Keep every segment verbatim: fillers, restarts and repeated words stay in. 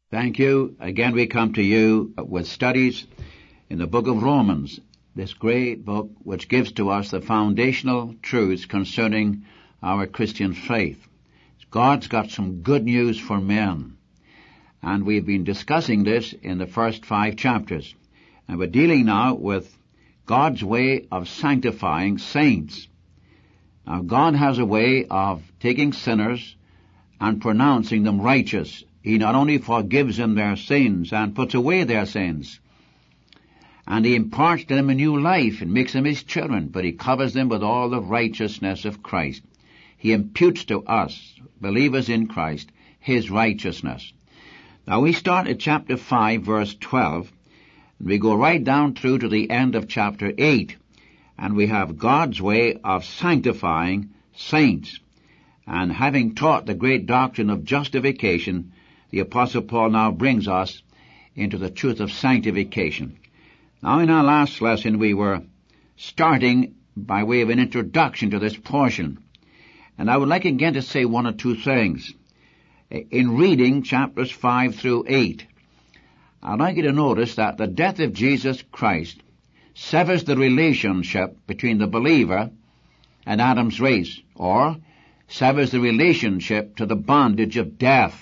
Thank you. Again, we come to you with studies in the book of Romans, this great book which gives to us the foundational truths concerning our Christian faith. God's got some good news for men, and we've been discussing this in the first five chapters. And we're dealing now with God's way of sanctifying saints. Now, God has a way of taking sinners and pronouncing them righteous. He not only forgives them their sins and puts away their sins, and He imparts to them a new life and makes them His children, but He covers them with all the righteousness of Christ. He imputes to us, believers in Christ, His righteousness. Now we start at chapter five, verse twelve, and we go right down through to the end of chapter eight, and we have God's way of sanctifying saints. And having taught the great doctrine of justification, the Apostle Paul now brings us into the truth of sanctification. Now, in our last lesson, we were starting by way of an introduction to this portion. And I would like again to say one or two things. In reading chapters five through eight, I'd like you to notice that the death of Jesus Christ severs the relationship between the believer and Adam's race, or severs the relationship to the bondage of death.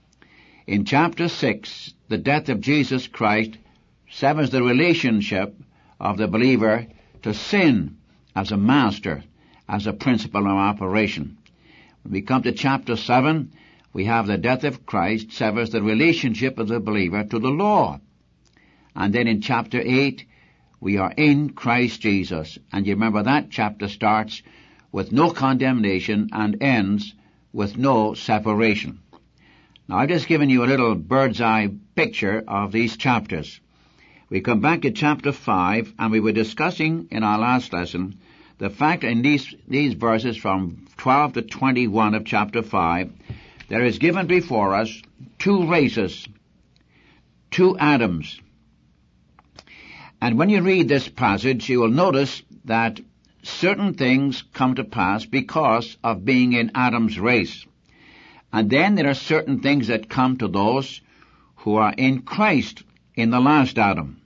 In chapter six, the death of Jesus Christ severs the relationship of the believer to sin as a master, as a principle of operation. When we come to chapter seven, we have the death of Christ severs the relationship of the believer to the law. And then in chapter eight, we are in Christ Jesus. And you remember that chapter starts with no condemnation and ends with no separation. Now, I've just given you a little bird's eye picture of these chapters. We come back to chapter five, and we were discussing in our last lesson the fact in these, these verses from twelve to twenty-one of chapter five, there is given before us two races, two Adams. And when you read this passage, you will notice that certain things come to pass because of being in Adam's race. And then there are certain things that come to those who are in Christ, in the last Adam.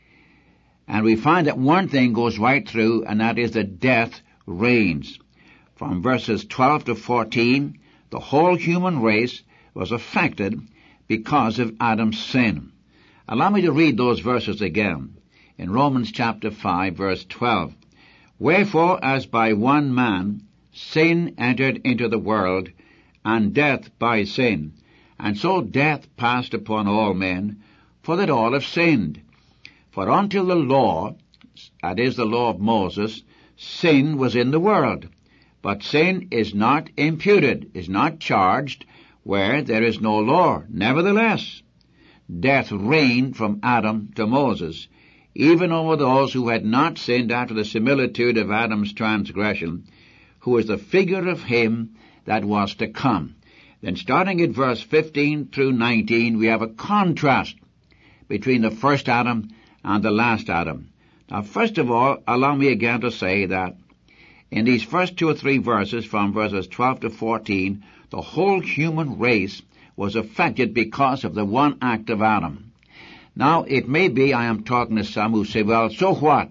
And we find that one thing goes right through, and that is that death reigns. From verses twelve to fourteen, the whole human race was affected because of Adam's sin. Allow me to read those verses again. In Romans chapter five, verse twelve. Wherefore, as by one man sin entered into the world, and death by sin, and so death passed upon all men, for that all have sinned. For until the law, that is the law of Moses, sin was in the world. But sin is not imputed, is not charged, where there is no law. Nevertheless, death reigned from Adam to Moses, even over those who had not sinned after the similitude of Adam's transgression, who is the figure of him that was to come. Then starting at verse fifteen through nineteen, we have a contrast between the first Adam and the last Adam. Now, first of all, allow me again to say that in these first two or three verses, from verses twelve to fourteen, the whole human race was affected because of the one act of Adam. Now, it may be I am talking to some who say, well, so what?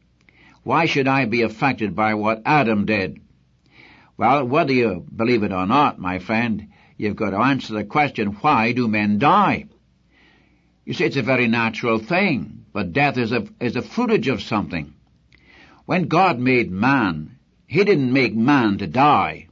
Why should I be affected by what Adam did? Well, whether you believe it or not, my friend, you've got to answer the question, why do men die? You see, it's a very natural thing, but death is a, is a fruitage of something. When God made man, He didn't make man to die.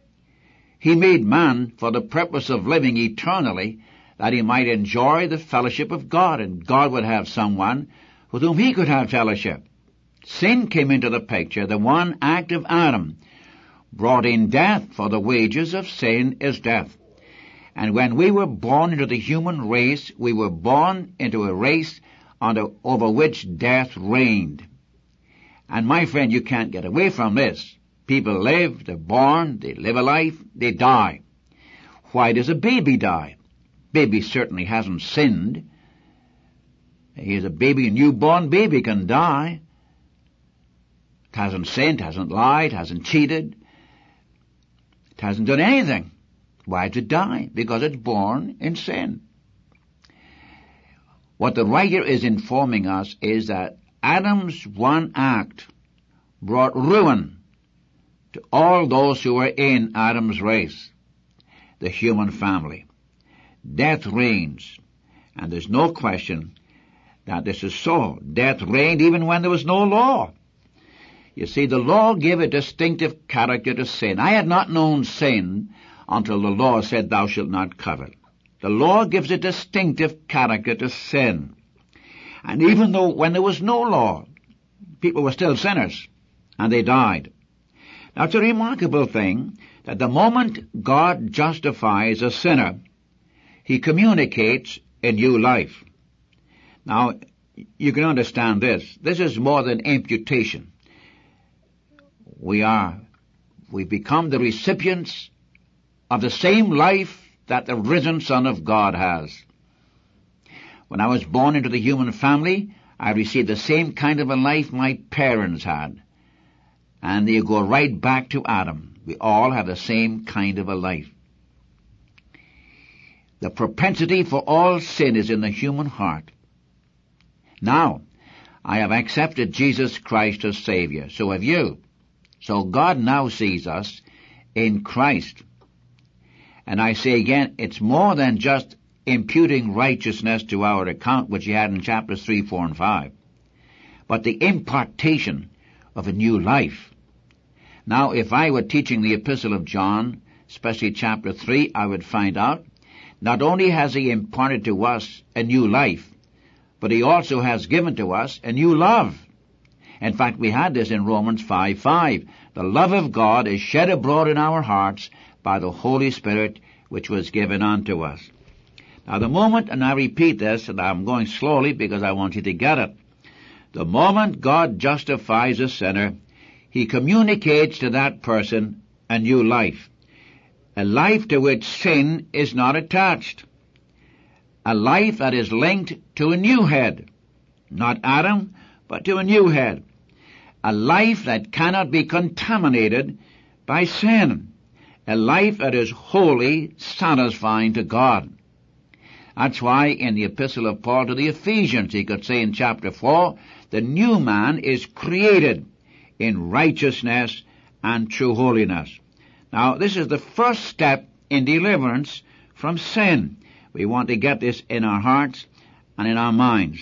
He made man for the purpose of living eternally, that he might enjoy the fellowship of God, and God would have someone with whom he could have fellowship. Sin came into the picture. The one act of Adam brought in death, for the wages of sin is death. And when we were born into the human race, we were born into a race under, over which death reigned. And my friend, you can't get away from this. People live, they're born, they live a life, they die. Why does a baby die? Baby certainly hasn't sinned. He's a baby, a newborn baby can die. It hasn't sinned, hasn't lied, hasn't cheated. It hasn't done anything. Why does it die? Because it's born in sin. What the writer is informing us is that Adam's one act brought ruin to all those who were in Adam's race, the human family. Death reigns, and there's no question that this is so. Death reigned even when there was no law. You see, the law gave a distinctive character to sin. I had not known sin until the law said, thou shalt not covet. The law gives a distinctive character to sin. And even though when there was no law, people were still sinners, and they died. Now it's a remarkable thing that the moment God justifies a sinner, he communicates a new life. Now, you can understand this. This is more than imputation. We are, we become the recipients of the same life that the risen Son of God has. When I was born into the human family, I received the same kind of a life my parents had. And you go right back to Adam. We all have the same kind of a life. The propensity for all sin is in the human heart. Now, I have accepted Jesus Christ as Savior. So have you. So God now sees us in Christ. And I say again, it's more than just imputing righteousness to our account, which he had in chapters three, four, and five, but the impartation of a new life. Now, if I were teaching the Epistle of John, especially chapter three, I would find out not only has he imparted to us a new life, but he also has given to us a new love. In fact, we had this in Romans five five. The love of God is shed abroad in our hearts by the Holy Spirit which was given unto us. Now the moment, and I repeat this, and I'm going slowly because I want you to get it, the moment God justifies a sinner, he communicates to that person a new life, a life to which sin is not attached, a life that is linked to a new head, not Adam, but to a new head, a life that cannot be contaminated by sin, a life that is wholly satisfying to God. That's why in the Epistle of Paul to the Ephesians, he could say in chapter four, the new man is created in righteousness and true holiness. Now, this is the first step in deliverance from sin. We want to get this in our hearts and in our minds.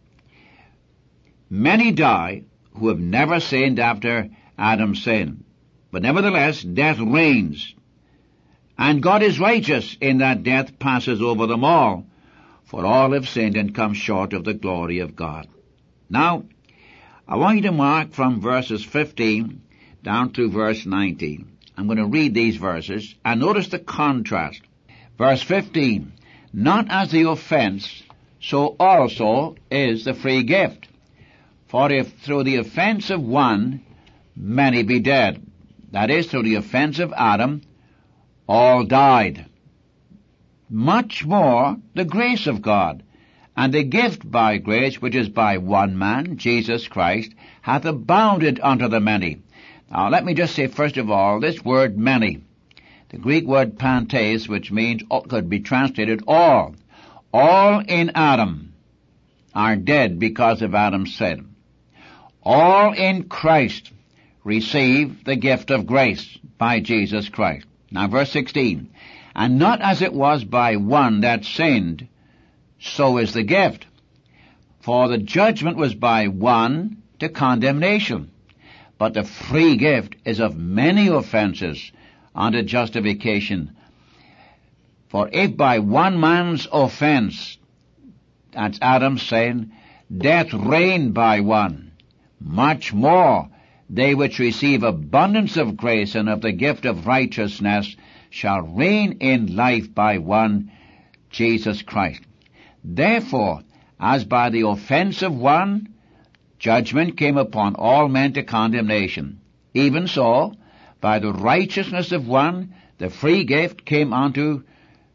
Many die who have never sinned after Adam's sin. But nevertheless, death reigns. And God is righteous in that death passes over them all. For all have sinned and come short of the glory of God. Now, I want you to mark from verses fifteen down to verse nineteen. I'm going to read these verses and notice the contrast. Verse fifteen, not as the offense, so also is the free gift. For if through the offense of one many be dead, that is, through the offense of Adam, all died, much more the grace of God, and the gift by grace, which is by one man, Jesus Christ, hath abounded unto the many. Now let me just say first of all, this word many, the Greek word pantes, which means, could be translated all. All in Adam are dead because of Adam's sin. All in Christ receive the gift of grace by Jesus Christ. Now verse sixteen, and not as it was by one that sinned, so is the gift. For the judgment was by one to condemnation, but the free gift is of many offenses unto justification. For if by one man's offense, that's Adam's sin, death reigned by one, much more they which receive abundance of grace and of the gift of righteousness shall reign in life by one, Jesus Christ. Therefore, as by the offense of one, judgment came upon all men to condemnation, even so, by the righteousness of one, the free gift came unto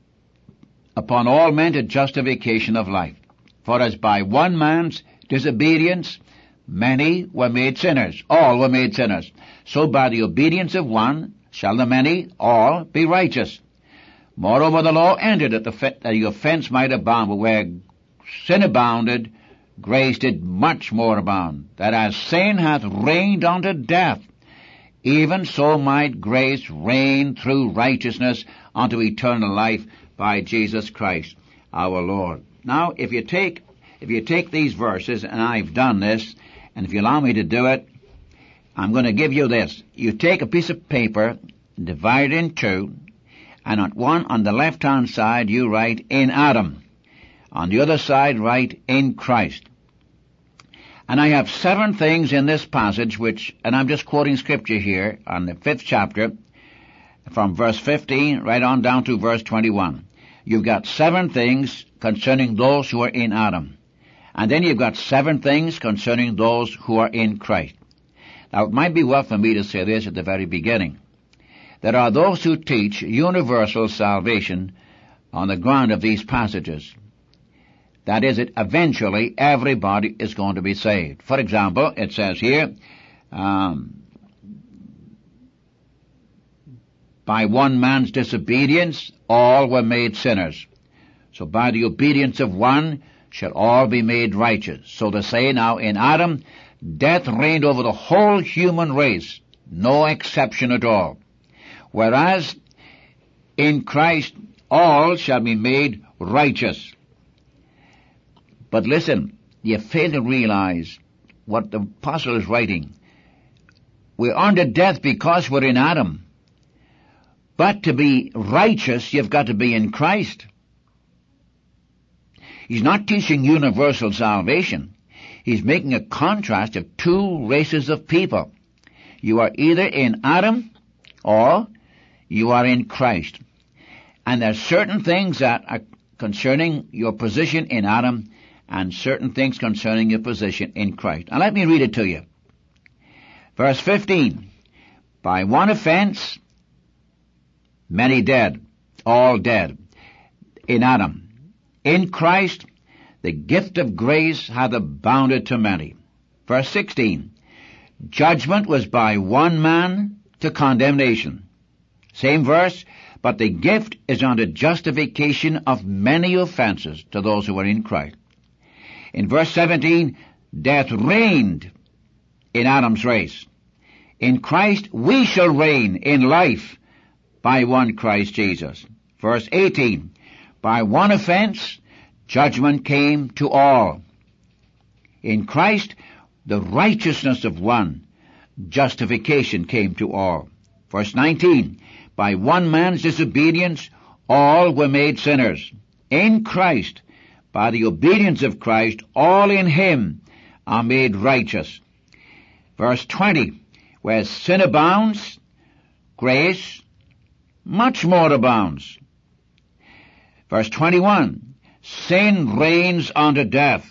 upon all men to justification of life. For as by one man's disobedience many were made sinners, all were made sinners, so by the obedience of one shall the many all be righteous. Moreover, the law ended that the, that the offense might abound, but where sin abounded, grace did much more abound, that as sin hath reigned unto death, even so might grace reign through righteousness unto eternal life by Jesus Christ our Lord. Now, if you take, if you take these verses, and I've done this, and if you allow me to do it, I'm going to give you this. You take a piece of paper, divide it in two, and on one, on the left-hand side, you write, in Adam. On the other side, write, in Christ. And I have seven things in this passage which, and I'm just quoting scripture here on the fifth chapter, from verse fifteen right on down to verse twenty-one. You've got seven things concerning those who are in Adam. And then you've got seven things concerning those who are in Christ. Now, it might be well for me to say this at the very beginning. There are those who teach universal salvation on the ground of these passages. That is, it eventually everybody is going to be saved. For example, it says here, um, by one man's disobedience, all were made sinners. So by the obedience of one shall all be made righteous. So to say now, in Adam, death reigned over the whole human race, no exception at all. Whereas in Christ, all shall be made righteous. But listen, you fail to realize what the apostle is writing. We're under death because we're in Adam. But to be righteous, you've got to be in Christ. He's not teaching universal salvation. He's making a contrast of two races of people. You are either in Adam or you are in Christ. And there are certain things that are concerning your position in Adam and certain things concerning your position in Christ. Now let me read it to you. Verse fifteen. By one offense, many dead, all dead, in Adam. In Christ, the gift of grace hath abounded to many. Verse sixteen. Judgment was by one man to condemnation. Same verse, but the gift is unto justification of many offenses to those who are in Christ. In verse seventeen, death reigned in Adam's race. In Christ we shall reign in life by one Christ Jesus. Verse eighteen, by one offense judgment came to all. In Christ the righteousness of one, justification came to all. Verse nineteen, by one man's disobedience all were made sinners. In Christ, by the obedience of Christ, all in him are made righteous. Verse twenty, where sin abounds, grace much more abounds. Verse twenty-one, sin reigns unto death.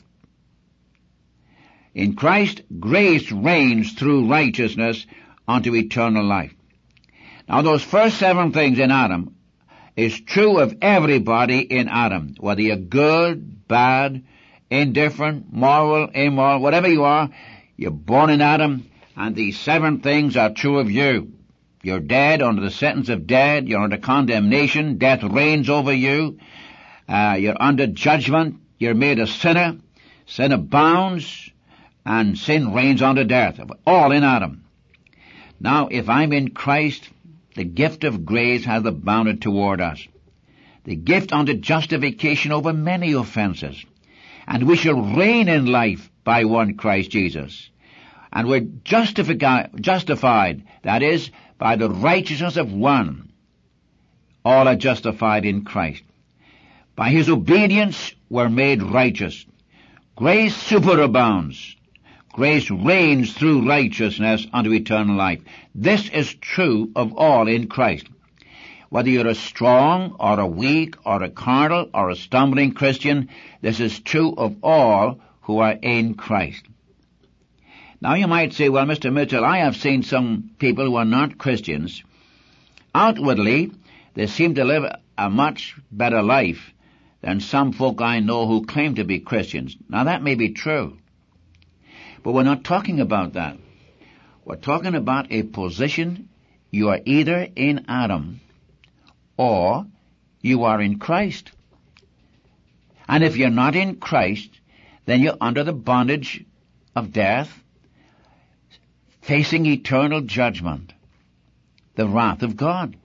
In Christ, grace reigns through righteousness unto eternal life. Now those first seven things in Adam is true of everybody in Adam, whether you're good, bad, indifferent, moral, immoral, whatever you are, you're born in Adam, and these seven things are true of you. You're dead under the sentence of death, you're under condemnation, death reigns over you, uh, you're under judgment, you're made a sinner, sin abounds, and sin reigns unto death, all in Adam. Now, if I'm in Christ, the gift of grace hath abounded toward us. The gift unto justification over many offenses. And we shall reign in life by one Christ Jesus. And we're justified, justified, that is, by the righteousness of one. All are justified in Christ. By his obedience we're made righteous. Grace superabounds. Grace reigns through righteousness unto eternal life. This is true of all in Christ. Whether you're a strong or a weak or a carnal or a stumbling Christian, this is true of all who are in Christ. Now you might say, well, Mister Mitchell, I have seen some people who are not Christians. Outwardly, they seem to live a much better life than some folk I know who claim to be Christians. Now that may be true. But we're not talking about that. We're talking about a position. You are either in Adam or you are in Christ. And if you're not in Christ, then you're under the bondage of death, facing eternal judgment, the wrath of God.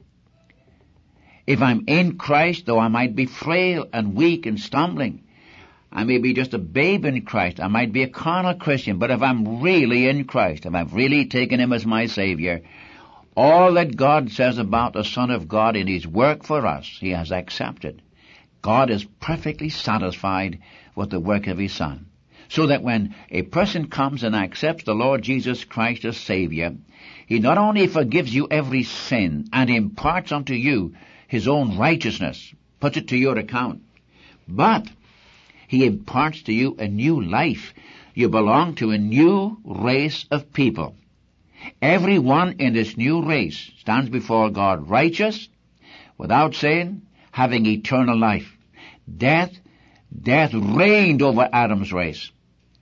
If I'm in Christ, though I might be frail and weak and stumbling, I may be just a babe in Christ, I might be a carnal Christian, but if I'm really in Christ, if I've really taken Him as my Savior, all that God says about the Son of God in His work for us, He has accepted. God is perfectly satisfied with the work of His Son. So that when a person comes and accepts the Lord Jesus Christ as Savior, He not only forgives you every sin and imparts unto you His own righteousness, puts it to your account, but He imparts to you a new life. You belong to a new race of people. Everyone in this new race stands before God righteous, without sin, having eternal life. Death, death reigned over Adam's race.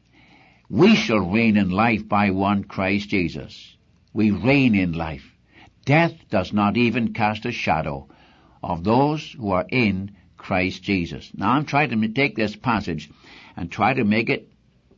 We shall reign in life by one Christ Jesus. We reign in life. Death does not even cast a shadow of those who are in Christ Jesus. Now I'm trying to take this passage and try to make it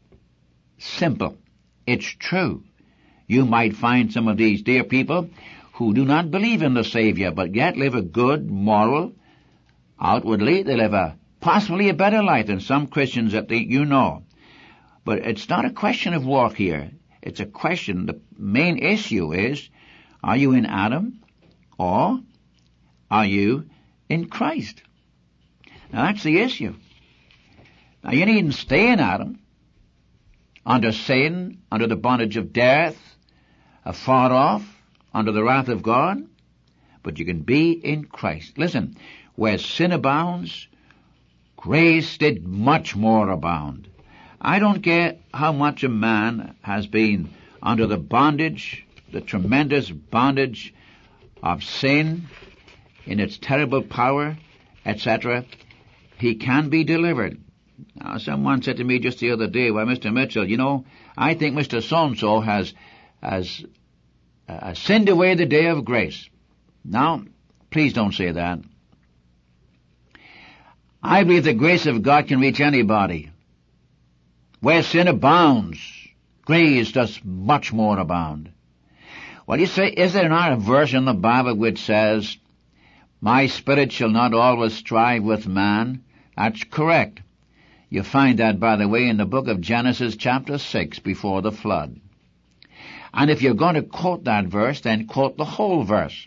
simple. It's true. You might find some of these dear people who do not believe in the Savior, but yet live a good, moral, outwardly, they live a possibly a better life than some Christians that they, you know. But it's not a question of walk here. It's a question, the main issue is, are you in Adam or are you in Christ? Now that's the issue. Now you needn't stay in Adam, under sin, under the bondage of death, afar off, under the wrath of God, but you can be in Christ. Listen, where sin abounds, grace did much more abound. I don't care how much a man has been under the bondage, the tremendous bondage of sin in its terrible power, et cetera, he can be delivered. Now, someone said to me just the other day, well, Mister Mitchell, you know, I think Mister So-and-so has, has uh, sinned away the day of grace. Now, please don't say that. I believe the grace of God can reach anybody. Where sin abounds, grace does much more abound. Well, you say, is there not a verse in the Bible which says, my spirit shall not always strive with man? That's correct. You find that, by the way, in the book of Genesis chapter six, before the flood. And if you're going to quote that verse, then quote the whole verse.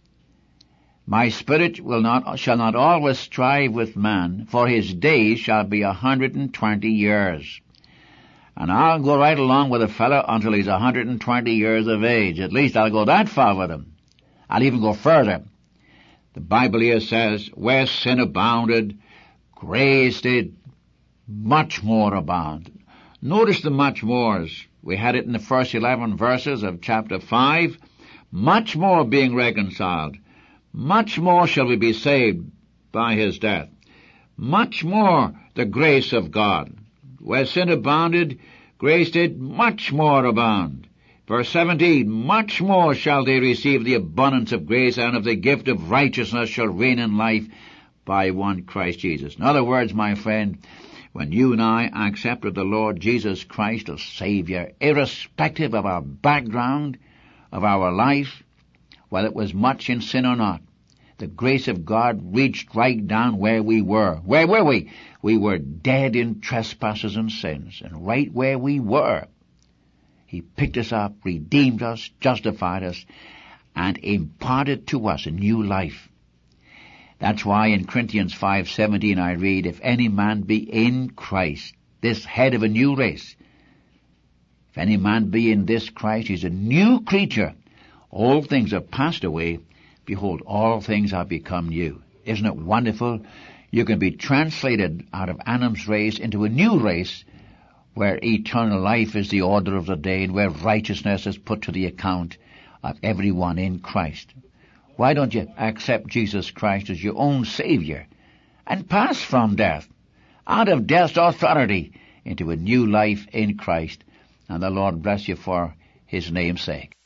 My spirit will not, shall not always strive with man, for his days shall be a hundred and twenty years. And I'll go right along with a fellow until he's a hundred and twenty years of age. At least I'll go that far with him. I'll even go further. The Bible here says, where sin abounded, grace did much more abound. Notice the much mores. We had it in the first eleven verses of chapter five. Much more being reconciled. Much more shall we be saved by his death. Much more the grace of God. Where sin abounded, grace did much more abound. Verse seventeen, much more shall they receive the abundance of grace, and of the gift of righteousness shall reign in life by one Christ Jesus. In other words, my friend, when you and I accepted the Lord Jesus Christ as Savior, irrespective of our background, of our life, whether it was much in sin or not, the grace of God reached right down where we were. Where were we? We were dead in trespasses and sins. And right where we were, He picked us up, redeemed us, justified us, and imparted to us a new life. That's why in Corinthians five seventeen I read, if any man be in Christ, this head of a new race, if any man be in this Christ, he's a new creature. All things are passed away. Behold, all things are become new. Isn't it wonderful? You can be translated out of Adam's race into a new race where eternal life is the order of the day and where righteousness is put to the account of everyone in Christ. Why don't you accept Jesus Christ as your own Savior and pass from death, out of death's authority, into a new life in Christ? And the Lord bless you for His name's sake.